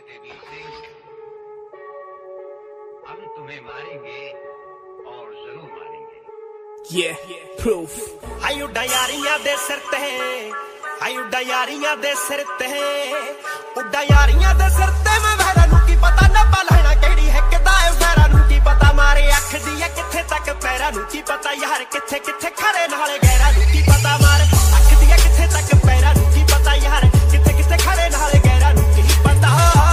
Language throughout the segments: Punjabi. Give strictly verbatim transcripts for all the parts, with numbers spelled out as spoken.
सकते वीर सिंह, हम तुम्हें मारेंगे और जरूर मारेंगे। Yeah, proof. ਹਾਈ ਉੱਡਾ ਯਾਰੀਆਂ ਦੇ ਸਿਰ ਤੇ, ਹਾਈ ਉੱਡਾ ਯਾਰੀਆਂ ਦੇ ਸਿਰ ਤੇ, ਉੱਡਾ ਯਾਰੀਆਂ ਦੇ ਸਿਰ ਤੇ ਮੈਂ ਵਹਿਰਾ ਨੂੰ ਕੀ ਪਤਾ ਨੱਪਾ ਲੈਣਾ ਕਿਹੜੀ ਹੈ ਕਿਦਾ ਏ ਵਹਿਰਾ ਨੂੰ ਕੀ ਪਤਾ ਮਾਰੇ ਅੱਖ ਦੀ ਹੈ ਕਿੱਥੇ ਤੱਕ ਪੈਰਾਂ ਨੂੰ ਕੀ ਪਤਾ ਯਾਰ ਕਿੱਥੇ ਕਿੱਥੇ ਖੜੇ ਨਾਲੇ ਗਹਿਰਾ ਨੂੰ ਕੀ ਪਤਾ ਮਾਰ ਅੱਖ ਦੀ ਹੈ ਕਿੱਥੇ ਤੱਕ ਪੈਰਾਂ ਨੂੰ ਕੀ ਪਤਾ ਯਾਰ ਕਿੱਥੇ ਕਿੱਥੇ ਖੜੇ ਨਾਲੇ ਗਹਿਰਾ ਨੂੰ ਕੀ ਪਤਾ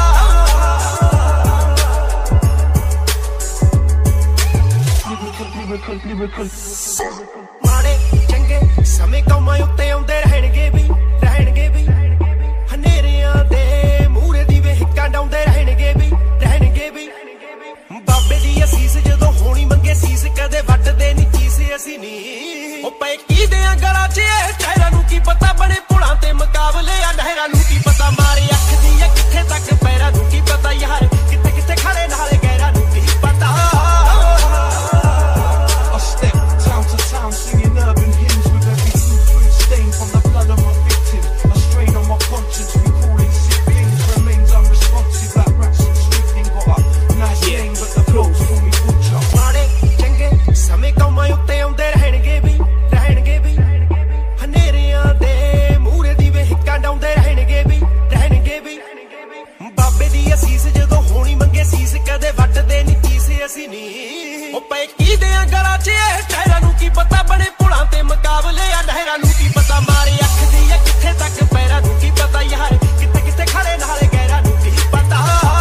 ਮਾੜੇ ਚੰਗੇ ਸਮੇਂ ਕੌਮਾਂ ਉੱਤੇ ਆਉਂਦੇ ਰਹਿਣਗੇ ਵੀ ਰਹਿਣਗੇ ਵੀ ਹਨੇਰਿਆਂ ਦੇ ਮੂਹਰੇ ਦੀ ਵੇ ਹਿੱਕਾਂ ਡਾਉਂਦੇ ਰਹਿਣਗੇ ਵੀ ਰਹਿਣਗੇ ਵੀ ਬਾਬੇ ਦੀ ਅਸੀਸ ਜਦੋਂ ਹੋਣੀ ਮੰਗੇ ਸੀਸ ਕਦੇ ਵੱਟਦੇ ਨਹੀਂ ਚੀਸ ਅਸੀਂ ਨਹੀਂ ਉਹ ਪਏ ਕੀ ਦੇ ਗਲਾਂ 'ਚ ਇਹ ਟਹਿਰਾਂ ਨੂੰ ਕੀ ਪਤਾ ਬਣੇ ਪੁਲਾਂ ਤੇ ਮੁਕਾਬਲੇ ਆ ਨਹਿਰਾਂ ਨੂੰ ਕੀ ਪਤਾ ਮਾਰੇ ਅੱਖ ਦੀ ਆ ਕਿੱਥੇ ਤੱਕ ਪੈਰਾਂ ਨੂੰ ਕੀ ਪਤਾ ਯਾਰ ਕਿੱਥੇ ਕਿੱਥੇ ਖੜੇ ਨਾਲੇ ਗਹਿਰਾ ਨੂੰ ਕੀ ਪਤਾ Singing urban hymns with every blueprint stain from the blood of my victims. A strain on my conscience, recalling sick things remains unresponsive like rats and strychnine. Got a nice name, but the clothes call me butcher. ਮਾੜੇ ਚੰਗੇ ਸਮੇਂ ਕੌਮਾਂ ਉੱਤੇ ਆਉਂਦੇ ਰਹਿਣਗੇ ਵੀ ਰਹਿਣਗੇ ਵੀ ਹਨੇਰਿਆਂ ਦੇ ਮੂਹਰੇ ਦੀ ਵੇ ਹਿੱਕਾਂ ਡਾਉਂਦੇ ਰਹਿਣਗੇ ਵੀ ਰਹਿਣਗੇ ਵੀ ਬਾਬੇ ਦੀ ਅਸੀਸ ਜਦੋਂ ਹੋਣੀ ਮੰਗੇ ਸੀਸ ਕਦੇ ਵੱਟਦੇ ਨਹੀਂ ਚੀਸ ਅਸੀਂ ਨਹੀਂ ਉਹ ਪਏ ਕੀ ਦੇ ਗਲਾਂ 'ਚ ਇਹ ਟਹਿਰਾਂ ਨੂੰ ਕੀ ਪਤਾ ਬਣੇ ਪੁਲਾਂ ਤੇ ਮੁਕਾਬਲੇ ਆ ਨਹਿਰਾਂ ਨੂੰ ਕੀ ਪਤਾ ਮਾਰੇ ਅੱਖ ਦੀ ਆ ਕਿੱਥੇ ਤੱਕ ਪੈਰਾਂ ਨੂੰ ਕੀ ਪਤਾ ਯਾਰ ਕਿੱਥੇ ਕਿੱਥੇ ਖੜੇ ਨਾਲੇ ਗਹਿਰਾ ਨੂੰ ਕੀ ਪਤਾ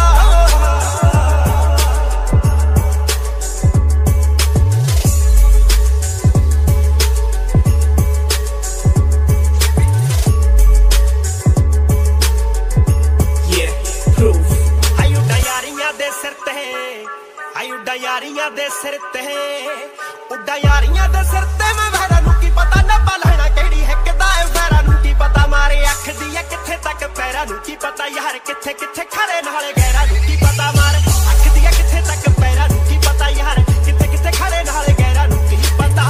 Yeah, proof. ਹਾਈ ਉੱਡਾ ਯਾਰੀਆਂ ਦੇ ਸਿਰ ਤੇ, ਹਾਈ ਉੱਡਾ ਯਾਰੀਆਂ ਦੇ ਸਿਰ ਤੇ, ਉੱਡਾ ਯਾਰੀਆਂ ਦੇ ਸਿਰ ਤੇ ਮੈਂ ਵਹਿਰਾ ਨੂੰ ਕੀ ਪਤਾ ਨੱਪਾ ਲੈਣਾ ਕਿਹੜੀ ਹੈ ਕਿਦਾ ਏ ਵਹਿਰਾ ਨੂੰ ਕੀ ਪਤਾ ਮਾਰੇ ਅੱਖ ਦੀ ਆ ਕਿੱਥੇ ਤੱਕ ਪੈਰਾਂ ਨੂੰ ਕੀ ਪਤਾ ਯਾਰ ਕਿੱਥੇ ਕਿੱਥੇ ਖੜੇ ਨਾਲੇ ਗਹਿਰਾ ਨੂੰ ਕੀ ਪਤਾ ਮਾਰ ਅੱਖ ਦੀ ਆ ਕਿੱਥੇ ਤੱਕ ਪੈਰਾਂ ਨੂੰ ਕੀ ਪਤਾ ਯਾਰ ਕਿੱਥੇ ਕਿੱਥੇ ਖੜੇ ਨਾਲੇ ਗਹਿਰਾ ਨੂੰ ਕੀ ਪਤਾ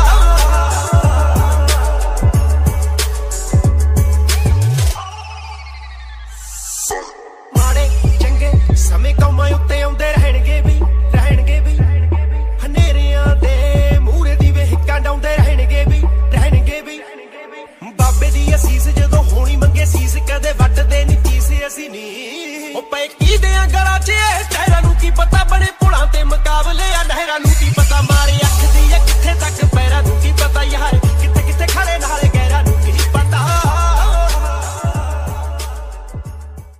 ਮਾੜੇ ਚੰਗੇ ਸਮੇਂ ਕੌਮਾਂ ਉੱਤੇ ਆਉਂਦੇ ਰਹਿਣਗੇ ਵੀ ਰਹਿਣਗੇ ਵੀ ਹਨੇਰਿਆਂ ਦੇ ਮੂਹਰੇ ਦੀ ਵੇ ਹਿੱਕਾਂ ਡਾਉਂਦੇ ਰਹਿਣਗੇ ਵੀ ਰਹਿਣਗੇ ਵੀ ਬਾਬੇ ਦੀ ਅਸੀਸ ਜਦੋਂ ਹੋਣੀ ਮੰਗੇ ਸੀਸ ਕਦੇ ਵੱਟਦੇ ਨਹੀਂ ਚੀਸ ਅਸੀਂ ਨਹੀਂ ਉਹ ਪਏ ਕੀ ਦੇ ਗਲਾਂ 'ਚ ਇਹ